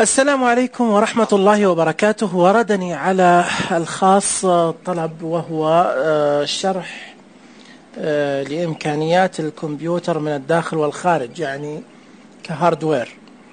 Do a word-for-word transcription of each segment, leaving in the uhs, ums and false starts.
السلام عليكم ورحمة الله وبركاته. وردني على الخاص طلب، وهو شرح لإمكانيات الكمبيوتر من الداخل والخارج، يعني كهاردوير.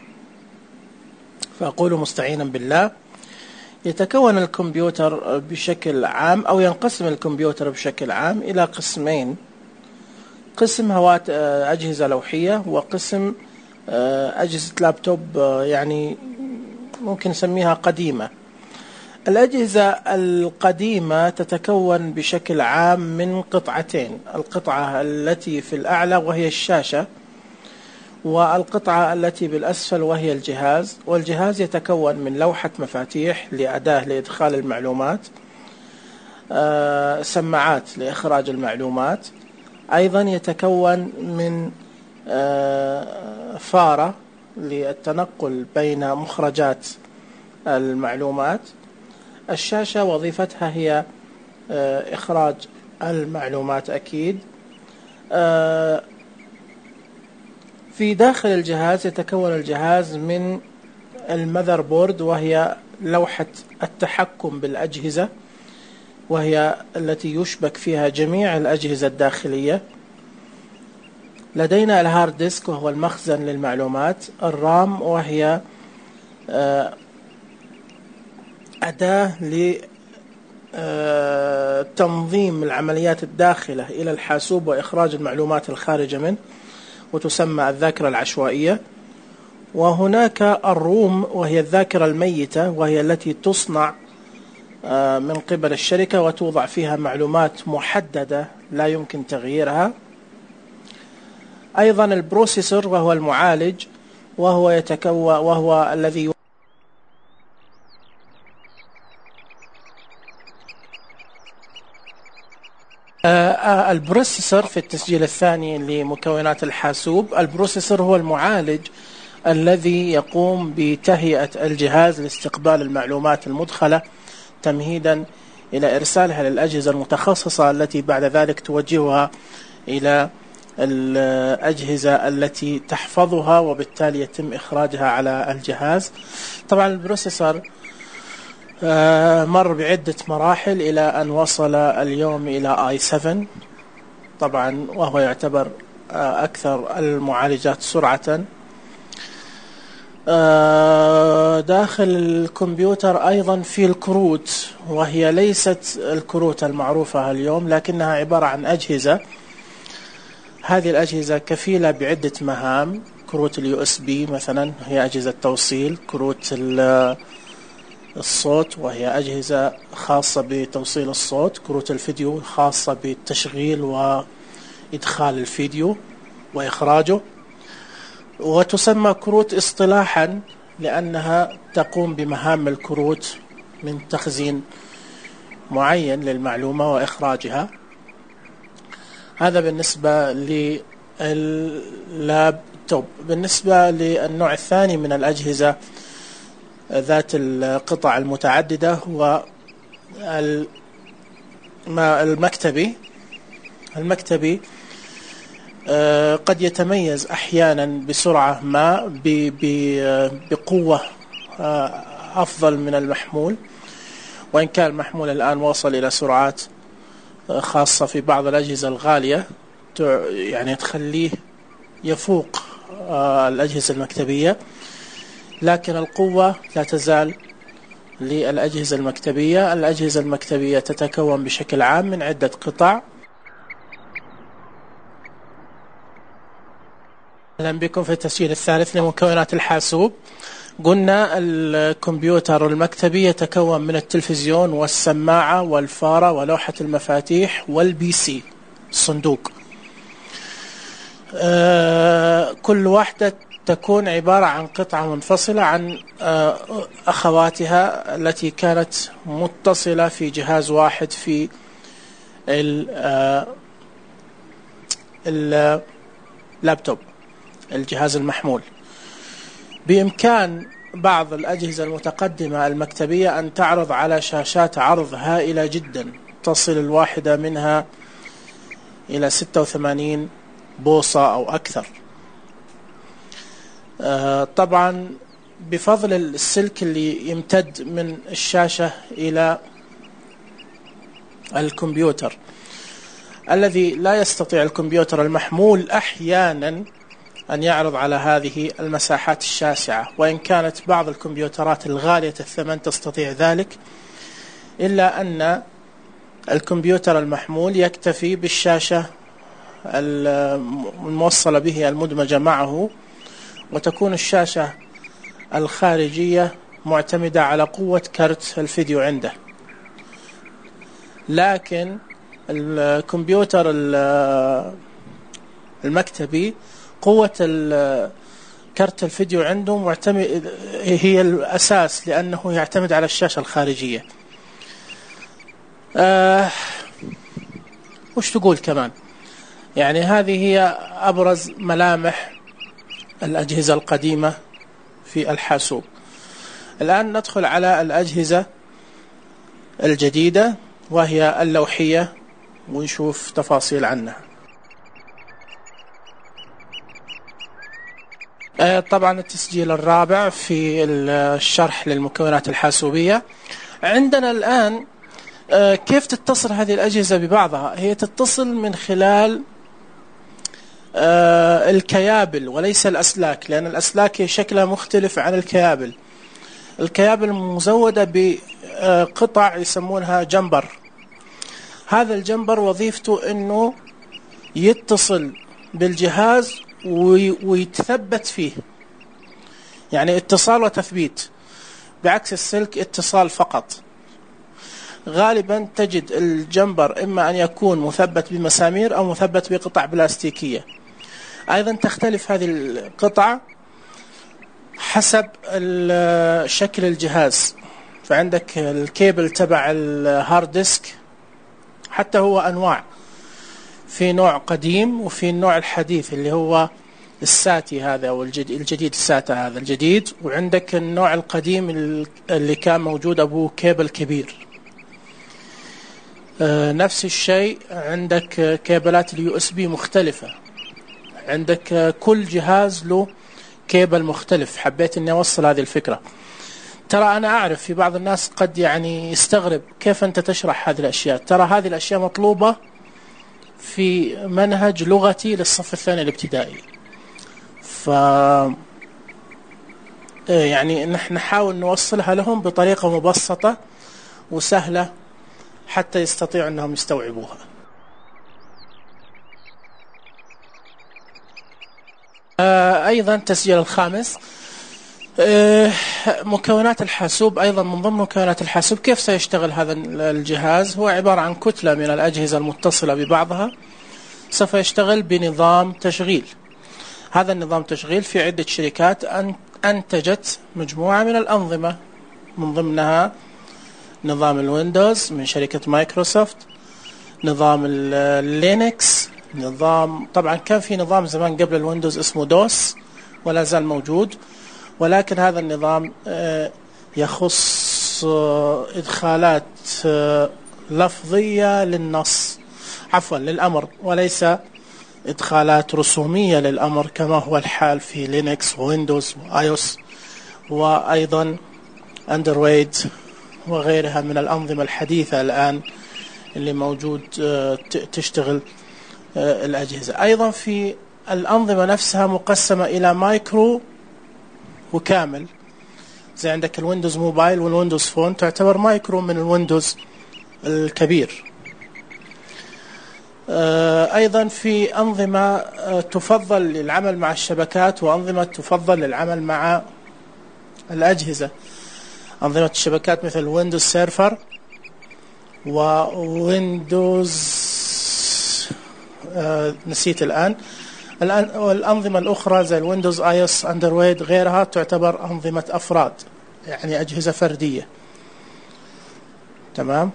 فأقول مستعينا بالله: يتكون الكمبيوتر بشكل عام، أو ينقسم الكمبيوتر بشكل عام إلى قسمين: قسم هوات أجهزة لوحية، وقسم أجهزة لابتوب، يعني ممكن نسميها قديمة. الأجهزة القديمة تتكون بشكل عام من قطعتين: القطعة التي في الأعلى وهي الشاشة، والقطعة التي بالأسفل وهي الجهاز. والجهاز يتكون من لوحة مفاتيح لأداة لإدخال المعلومات، سماعات لإخراج المعلومات، أيضا يتكون من فارة للتنقل بين مخرجات المعلومات. الشاشة وظيفتها هي إخراج المعلومات أكيد. في داخل الجهاز يتكون الجهاز من المذر بورد، وهي لوحة التحكم بالأجهزة، وهي التي يشبك فيها جميع الأجهزة الداخلية. لدينا الهارد ديسك، وهو المخزن للمعلومات. الرام، وهي أداة لتنظيم العمليات الداخلة إلى الحاسوب وإخراج المعلومات الخارجة منه، وتسمى الذاكرة العشوائية. وهناك الروم، وهي الذاكرة الميتة، وهي التي تصنع من قبل الشركة وتوضع فيها معلومات محددة لا يمكن تغييرها. أيضا البروسيسور، وهو المعالج، وهو يتكون وهو الذي آه البروسيسور في التسجيل الثاني لمكونات الحاسوب. البروسيسور هو المعالج الذي يقوم بتهيئة الجهاز لاستقبال المعلومات المدخلة، تمهيدا إلى إرسالها للأجهزة المتخصصة، التي بعد ذلك توجهها إلى الأجهزة التي تحفظها، وبالتالي يتم إخراجها على الجهاز. طبعا البروسيسور مر بعدة مراحل إلى أن وصل اليوم إلى آي سبعة، طبعا وهو يعتبر أكثر المعالجات سرعة. داخل الكمبيوتر أيضا في الكروت، وهي ليست الكروت المعروفة اليوم، لكنها عبارة عن أجهزة. هذه الأجهزة كفيلة بعدة مهام: كروت اليو اس بي مثلا، هي أجهزة توصيل. كروت الصوت، وهي أجهزة خاصة بتوصيل الصوت. كروت الفيديو، خاصة بالتشغيل وإدخال الفيديو وإخراجه. وتسمى كروت اصطلاحا لأنها تقوم بمهام الكروت من تخزين معين للمعلومة وإخراجها. هذا بالنسبة لللابتوب. بالنسبة للنوع الثاني من الأجهزة ذات القطع المتعددة هو المكتبي. المكتبي قد يتميز أحيانا بسرعة ما، بقوة أفضل من المحمول، وإن كان المحمول الآن وصل إلى سرعات خاصة في بعض الأجهزة الغالية يعني تخليه يفوق الأجهزة المكتبية، لكن القوة لا تزال للأجهزة المكتبية. الأجهزة المكتبية تتكون بشكل عام من عدة قطع. أهلا بكم في التسجيل الثالث لمكونات الحاسوب. قلنا الكمبيوتر المكتبي يتكون من التلفزيون والسماعة والفارة ولوحة المفاتيح والبي سي، الصندوق. آه كل واحدة تكون عبارة عن قطعة منفصلة عن آه أخواتها التي كانت متصلة في جهاز واحد في اللابتوب، الجهاز المحمول. بإمكان بعض الأجهزة المتقدمة المكتبية أن تعرض على شاشات عرض هائلة جدا، تصل الواحدة منها إلى ستة وثمانين بوصة أو أكثر. طبعا بفضل السلك اللي يمتد من الشاشة إلى الكمبيوتر، الذي لا يستطيع الكمبيوتر المحمول أحيانا أن يعرض على هذه المساحات الشاسعة، وإن كانت بعض الكمبيوترات الغالية الثمن تستطيع ذلك، إلا أن الكمبيوتر المحمول يكتفي بالشاشة الموصلة به المدمجة معه، وتكون الشاشة الخارجية معتمدة على قوة كرت الفيديو عنده. لكن الكمبيوتر المكتبي قوة كرت الفيديو عنده معتمد هي الأساس، لأنه يعتمد على الشاشة الخارجية. أه وش تقول كمان؟ يعني هذه هي أبرز ملامح الأجهزة القديمة في الحاسوب. الآن ندخل على الأجهزة الجديدة وهي اللوحية ونشوف تفاصيل عنها. طبعا التسجيل الرابع في الشرح للمكونات الحاسوبية. عندنا الآن كيف تتصل هذه الأجهزة ببعضها؟ هي تتصل من خلال الكيابل وليس الأسلاك، لأن الأسلاك شكلها مختلف عن الكيابل. الكيابل مزودة بقطع يسمونها جمبر. هذا الجمبر وظيفته أنه يتصل بالجهاز ويتثبت فيه، يعني اتصال وتثبيت، بعكس السلك اتصال فقط. غالبا تجد الجمبر إما أن يكون مثبت بمسامير أو مثبت بقطع بلاستيكية. أيضا تختلف هذه القطع حسب شكل الجهاز، فعندك الكيبل تبع الهارد ديسك حتى هو أنواع، في نوع قديم وفي النوع الحديث اللي هو الساتي هذا أو الجديد الساتا هذا الجديد، وعندك النوع القديم اللي كان موجود أبوه كيبل كبير. نفس الشيء عندك كيبلات اليو اس بي مختلفة، عندك كل جهاز له كيبل مختلف. حبيت اني اوصل هذه الفكرة. ترى انا اعرف في بعض الناس قد يعني يستغرب كيف انت تشرح هذه الاشياء. ترى هذه الاشياء مطلوبة في منهج لغتي للصف الثاني الابتدائي، ف يعني نحن نحاول نوصلها لهم بطريقة مبسطة وسهلة حتى يستطيعوا أنهم يستوعبوها. أيضا تسجيل الخامس، مكونات الحاسوب. أيضا من ضمن مكونات الحاسوب كيف سيشتغل هذا الجهاز. هو عبارة عن كتلة من الأجهزة المتصلة ببعضها، سوف يشتغل بنظام تشغيل. هذا النظام تشغيل في عدة شركات أنتجت مجموعة من الأنظمة، من ضمنها نظام الويندوز من شركة مايكروسوفت، نظام اللينكس، نظام طبعا كان في نظام زمان قبل الويندوز اسمه دوس ولا زال موجود، ولكن هذا النظام يخص إدخالات لفظية للنص، عفوا للأمر، وليس إدخالات رسومية للأمر كما هو الحال في لينكس وويندوز وآيوس وأيضا أندرويد وغيرها من الأنظمة الحديثة الآن اللي موجود تشتغل الأجهزة. أيضا في الأنظمة نفسها مقسمة إلى مايكرو وكامل، زي عندك الويندوز موبايل والويندوز فون تعتبر مايكرو من الويندوز الكبير. أيضا في أنظمة تفضل للعمل مع الشبكات وأنظمة تفضل للعمل مع الأجهزة. أنظمة الشبكات مثل ويندوز سيرفر وويندوز آه نسيت الآن الآن والأنظمة الأخرى زي الويندوز آيوس أندرويد غيرها تعتبر أنظمة أفراد، يعني أجهزة فردية. تمام.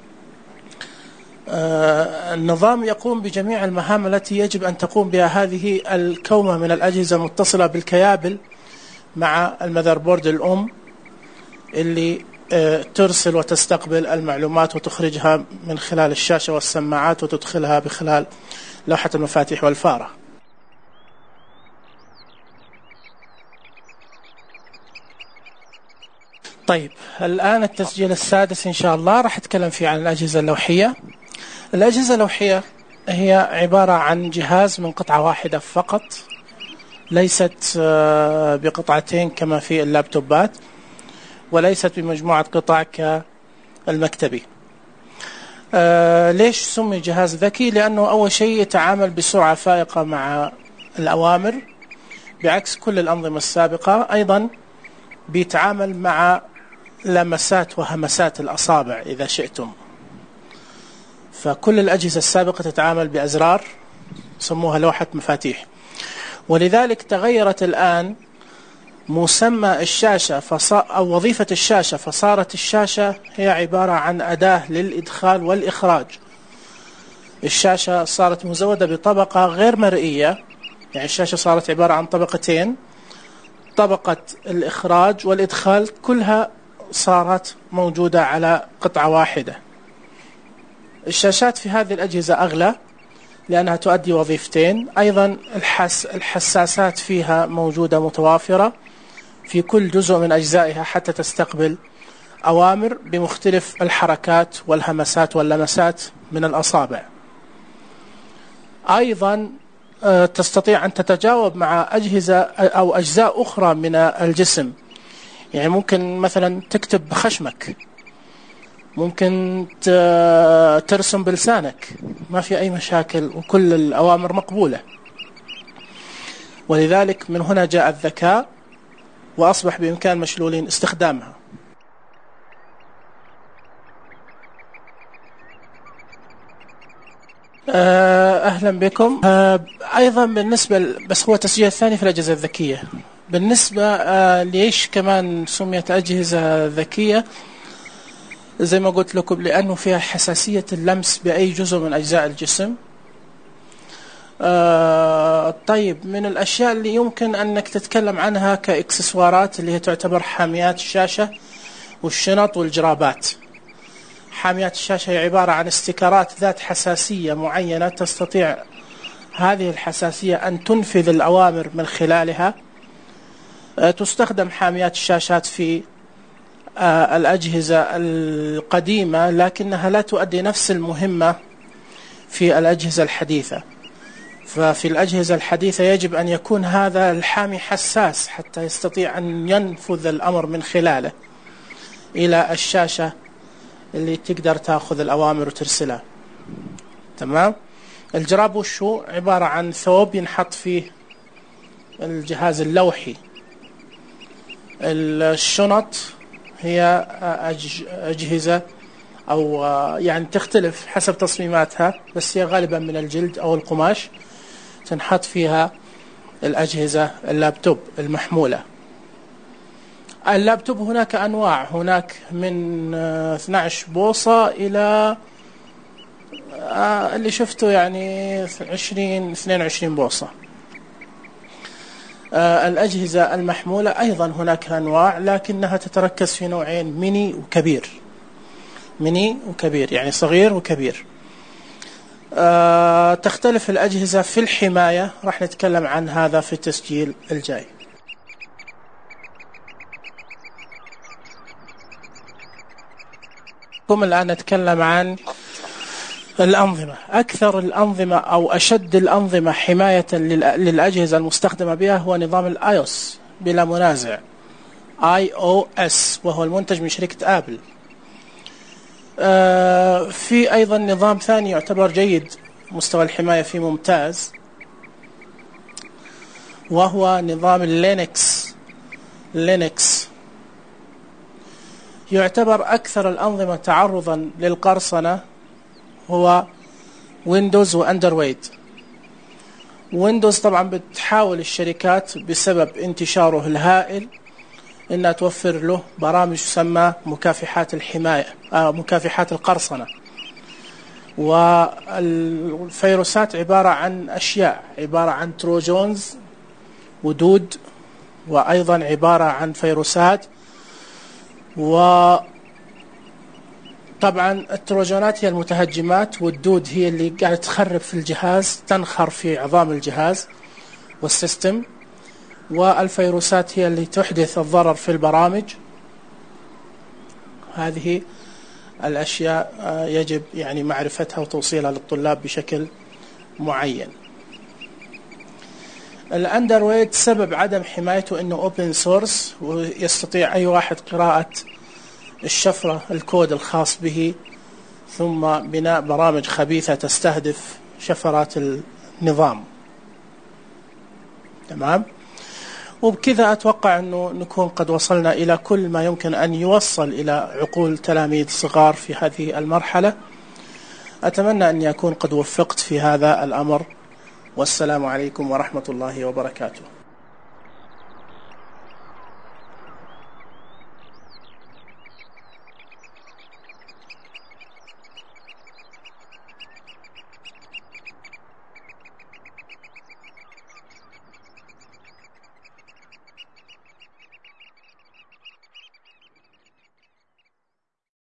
آه النظام يقوم بجميع المهام التي يجب أن تقوم بها هذه الكومة من الأجهزة المتصلة بالكيابل مع المذربورد الأم اللي ترسل وتستقبل المعلومات وتخرجها من خلال الشاشة والسماعات وتدخلها بخلال لوحة المفاتيح والفارة. طيب الآن التسجيل السادس إن شاء الله راح أتكلم فيه عن الأجهزة اللوحية. الأجهزة اللوحية هي عبارة عن جهاز من قطعة واحدة فقط، ليست بقطعتين كما في اللابتوبات، وليست بمجموعة قطع كالمكتبي. آه ليش سمي جهاز ذكي؟ لأنه أول شيء يتعامل بسرعة فائقة مع الأوامر بعكس كل الأنظمة السابقة. أيضا بيتعامل مع لمسات وهمسات الأصابع إذا شئتم، فكل الأجهزة السابقة تتعامل بأزرار سموها لوحة مفاتيح، ولذلك تغيرت الآن مسمى الشاشة أو وظيفة الشاشة، فصارت الشاشة هي عبارة عن أداة للإدخال والإخراج. الشاشة صارت مزودة بطبقة غير مرئية، يعني الشاشة صارت عبارة عن طبقتين، طبقة الإخراج والإدخال كلها صارت موجودة على قطعة واحدة. الشاشات في هذه الأجهزة أغلى لأنها تؤدي وظيفتين. أيضا الحس الحساسات فيها موجودة متوافرة في كل جزء من أجزائها حتى تستقبل أوامر بمختلف الحركات والهمسات واللمسات من الأصابع. أيضا تستطيع أن تتجاوب مع أجهزة أو أجزاء أخرى من الجسم، يعني ممكن مثلا تكتب بخشمك، ممكن ترسم بلسانك، ما في أي مشاكل وكل الأوامر مقبولة. ولذلك من هنا جاء الذكاء، وأصبح بإمكان مشلولين استخدامها. أهلا بكم. أيضا بالنسبة بس هو التسجيل الثاني في الأجهزة الذكية. بالنسبة ليش كمان سميت أجهزة ذكية؟ زي ما قلت لكم لأنه فيها حساسية اللمس بأي جزء من أجزاء الجسم. آه طيب من الأشياء اللي يمكن أنك تتكلم عنها كإكسسوارات اللي هي تعتبر حاميات الشاشة والشنط والجرابات. حاميات الشاشة هي عبارة عن استيكرات ذات حساسية معينة، تستطيع هذه الحساسية أن تنفذ الأوامر من خلالها. آه تستخدم حاميات الشاشات في آه الأجهزة القديمة، لكنها لا تؤدي نفس المهمة في الأجهزة الحديثة. ففي الأجهزة الحديثة يجب أن يكون هذا الحامي حساس حتى يستطيع أن ينفذ الأمر من خلاله إلى الشاشة اللي تقدر تأخذ الأوامر وترسلها. تمام. الجراب وشو؟ عبارة عن ثوب ينحط فيه الجهاز اللوحي. الشنط هي أجهزة أو يعني تختلف حسب تصميماتها، بس هي غالبا من الجلد أو القماش، تنحط فيها الأجهزة اللابتوب المحمولة. اللابتوب هناك أنواع، هناك من اثني عشر بوصة إلى اللي شفته يعني عشرين اثنين وعشرين بوصة. الأجهزة المحمولة أيضا هناك أنواع، لكنها تتركز في نوعين: ميني وكبير. ميني وكبير يعني صغير وكبير. أه تختلف الأجهزة في الحماية، راح نتكلم عن هذا في التسجيل الجاي. كم الآن نتكلم عن الأنظمة. أكثر الأنظمة أو أشد الأنظمة حماية للأجهزة المستخدمة بها هو نظام الآيوس بلا منازع، آي أو إس، وهو المنتج من شركة آبل. آه في أيضا نظام ثاني يعتبر جيد، مستوى الحماية فيه ممتاز، وهو نظام اللينكس. لينكس يعتبر أكثر الأنظمة تعرضا للقرصنة هو ويندوز وأندرويد. ويندوز طبعا بتحاول الشركات بسبب انتشاره الهائل إنها توفر له برامج تسمى مكافحات الحماية، آه مكافحات القرصنة. والفيروسات عبارة عن أشياء، عبارة عن تروجونز ودود، وأيضا عبارة عن فيروسات. وطبعا التروجونات هي المتهجمات، والدود هي اللي قاعدة تخرب في الجهاز، تنخر في عظام الجهاز والسيستم. والفيروسات هي اللي تحدث الضرر في البرامج. هذه الأشياء يجب يعني معرفتها وتوصيلها للطلاب بشكل معين. الأندرويد سبب عدم حمايته أنه open source، ويستطيع أي واحد قراءة الشفرة الكود الخاص به ثم بناء برامج خبيثة تستهدف شفرات النظام. تمام. وبكذا أتوقع أنه نكون قد وصلنا إلى كل ما يمكن أن يوصل إلى عقول تلاميذ صغار في هذه المرحلة. أتمنى أن يكون قد وفقت في هذا الأمر، والسلام عليكم ورحمة الله وبركاته.